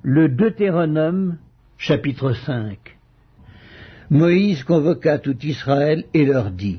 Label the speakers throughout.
Speaker 1: Le Deutéronome, chapitre 5. Moïse convoqua tout Israël et leur dit: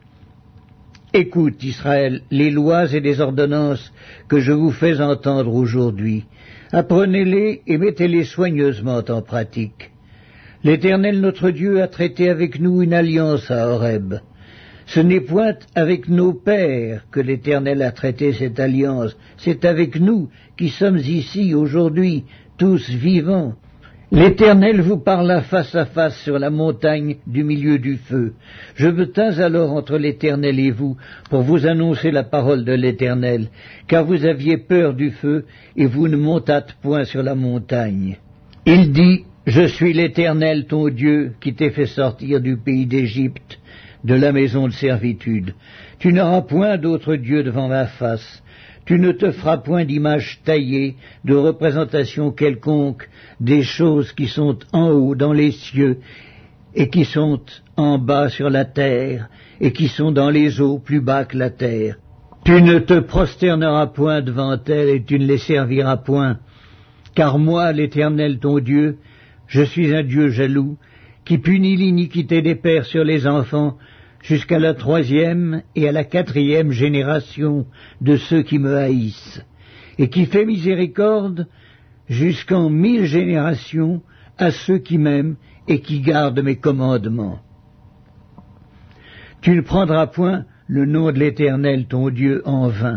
Speaker 1: Écoute, Israël, les lois et les ordonnances que je vous fais entendre aujourd'hui. Apprenez-les et mettez-les soigneusement en pratique. L'Éternel notre Dieu a traité avec nous une alliance à Horeb. Ce n'est point avec nos pères que l'Éternel a traité cette alliance, c'est avec nous qui sommes ici aujourd'hui, tous vivants. L'Éternel vous parla face à face sur la montagne du milieu du feu. Je me tins alors entre l'Éternel et vous pour vous annoncer la parole de l'Éternel, car vous aviez peur du feu et vous ne montâtes point sur la montagne. Il dit: Je suis l'Éternel ton Dieu qui t'ai fait sortir du pays d'Égypte, de la maison de servitude. Tu n'auras point d'autre Dieu devant ma face. Tu ne te feras point d'image taillée, de représentation quelconque des choses qui sont en haut dans les cieux, et qui sont en bas sur la terre, et qui sont dans les eaux plus bas que la terre. Tu ne te prosterneras point devant elles, et tu ne les serviras point. Car moi, l'Éternel ton Dieu, je suis un Dieu jaloux, qui punit l'iniquité des pères sur les enfants, jusqu'à la 3e et à la 4e génération de ceux qui me haïssent, et qui fait miséricorde jusqu'en 1000 générations à ceux qui m'aiment et qui gardent mes commandements. Tu ne prendras point le nom de l'Éternel ton Dieu en vain,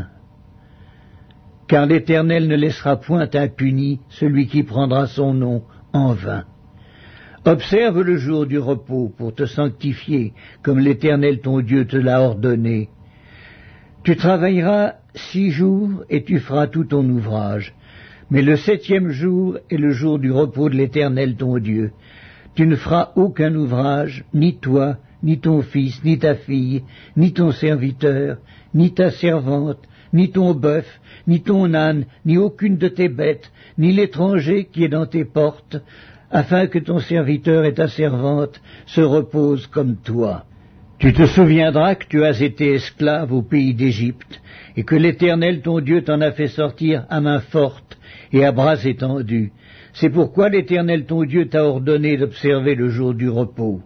Speaker 1: car l'Éternel ne laissera point impuni celui qui prendra son nom en vain. Observe le jour du repos pour te sanctifier, comme l'Éternel ton Dieu te l'a ordonné. Tu travailleras 6 jours et tu feras tout ton ouvrage. Mais le 7e jour est le jour du repos de l'Éternel ton Dieu. Tu ne feras aucun ouvrage, ni toi, ni ton fils, ni ta fille, ni ton serviteur, ni ta servante, ni ton bœuf, ni ton âne, ni aucune de tes bêtes, ni l'étranger qui est dans tes portes, afin que ton serviteur et ta servante se reposent comme toi. Tu te souviendras que tu as été esclave au pays d'Égypte, et que l'Éternel ton Dieu t'en a fait sortir à main forte et à bras étendus. C'est pourquoi l'Éternel ton Dieu t'a ordonné d'observer le jour du repos.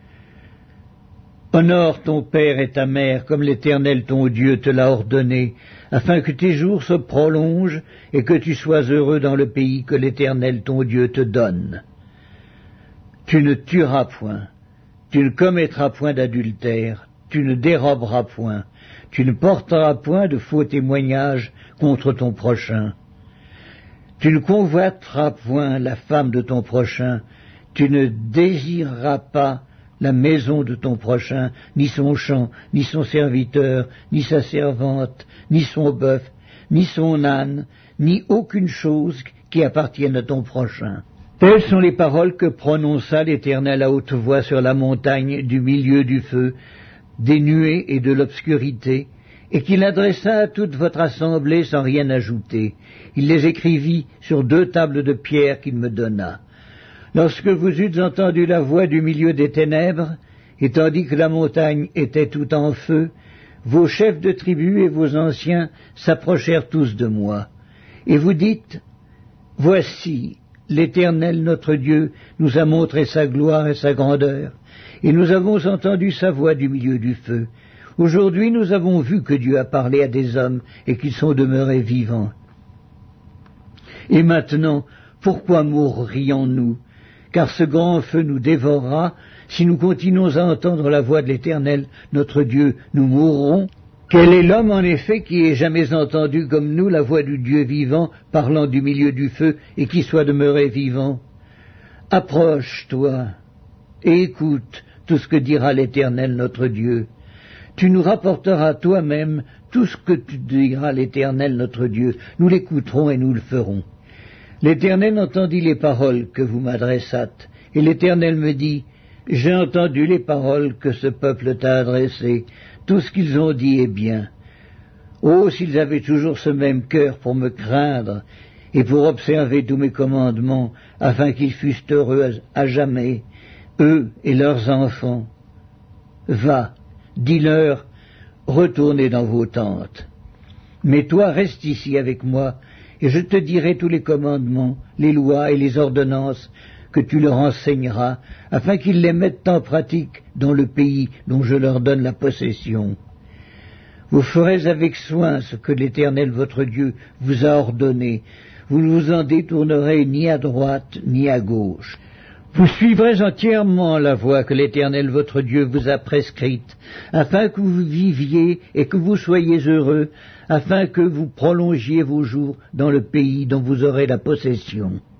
Speaker 1: Honore ton père et ta mère comme l'Éternel ton Dieu te l'a ordonné, afin que tes jours se prolongent et que tu sois heureux dans le pays que l'Éternel ton Dieu te donne. Tu ne tueras point, tu ne commettras point d'adultère, tu ne déroberas point, tu ne porteras point de faux témoignages contre ton prochain. Tu ne convoiteras point la femme de ton prochain, tu ne désireras pas la maison de ton prochain, ni son champ, ni son serviteur, ni sa servante, ni son bœuf, ni son âne, ni aucune chose qui appartienne à ton prochain. Telles sont les paroles que prononça l'Éternel à haute voix sur la montagne du milieu du feu, des nuées et de l'obscurité, et qu'il adressa à toute votre assemblée sans rien ajouter. Il les écrivit sur 2 tables de pierre qu'il me donna. Lorsque vous eûtes entendu la voix du milieu des ténèbres, et tandis que la montagne était tout en feu, vos chefs de tribus et vos anciens s'approchèrent tous de moi. Et vous dites: Voici, l'Éternel notre Dieu nous a montré sa gloire et sa grandeur, et nous avons entendu sa voix du milieu du feu. Aujourd'hui nous avons vu que Dieu a parlé à des hommes et qu'ils sont demeurés vivants. Et maintenant, pourquoi mourrions-nous? Car ce grand feu nous dévorera. Si nous continuons à entendre la voix de l'Éternel notre Dieu, nous mourrons. Quel est l'homme, en effet, qui ait jamais entendu comme nous la voix du Dieu vivant parlant du milieu du feu et qui soit demeuré vivant? Approche-toi et écoute tout ce que dira l'Éternel notre Dieu. Tu nous rapporteras toi-même tout ce que tu diras l'Éternel notre Dieu. Nous l'écouterons et nous le ferons. L'Éternel entendit les paroles que vous m'adressâtes, et l'Éternel me dit: J'ai entendu les paroles que ce peuple t'a adressées. Tout ce qu'ils ont dit est bien. Oh, s'ils avaient toujours ce même cœur pour me craindre et pour observer tous mes commandements, afin qu'ils fussent heureux à jamais, eux et leurs enfants. Va, dis-leur, retournez dans vos tentes. Mais toi, reste ici avec moi, et je te dirai tous les commandements, les lois et les ordonnances que tu leur enseigneras, afin qu'ils les mettent en pratique dans le pays dont je leur donne la possession. Vous ferez avec soin ce que l'Éternel votre Dieu vous a ordonné. Vous ne vous en détournerez ni à droite ni à gauche. Vous suivrez entièrement la voie que l'Éternel votre Dieu vous a prescrite, afin que vous viviez et que vous soyez heureux, afin que vous prolongiez vos jours dans le pays dont vous aurez la possession.